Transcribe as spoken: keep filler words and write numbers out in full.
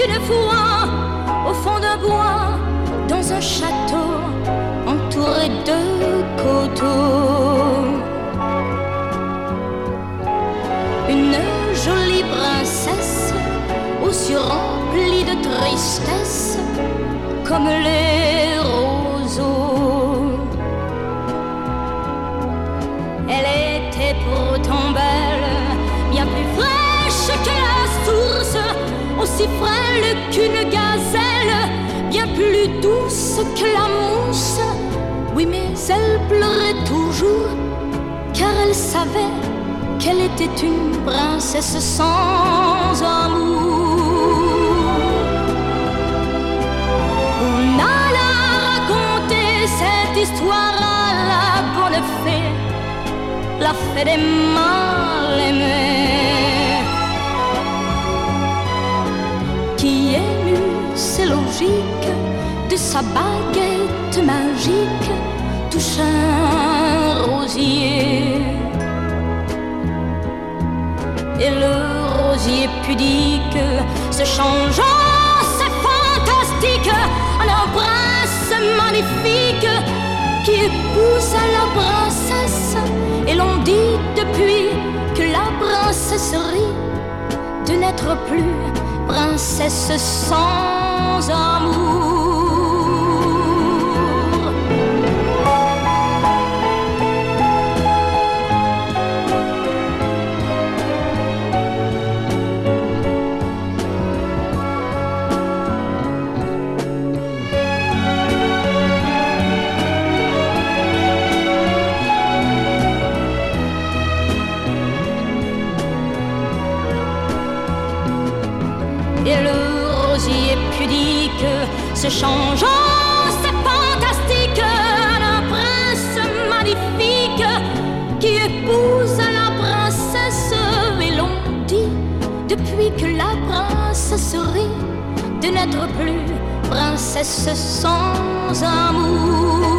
une fois au fond d'un bois, dans un château entouré de coteaux. Une jolie princesse aux yeux remplis de tristesse comme les roseaux. Elle était pourtant belle, bien plus fraîche que la source, aussi frêle qu'une gazelle, bien plus douce que la mousse. Oui, mais elle pleurait toujours, car elle savait qu'elle était une princesse sans amour. On alla raconter cette histoire à la bonne fée, la fée des mal-aimés, qui émut, c'est logique, de sa baguette magique touche un rosier. Et le rosier pudique se changeant, c'est fantastique, en un prince magnifique qui épouse la princesse. Et l'on dit depuis que la princesse rit de n'être plus princesse sans amour. Et le rosier pudique se changeant, c'est fantastique, en un prince magnifique qui épouse la princesse. Et l'on dit depuis que la princesse rit de n'être plus princesse sans amour.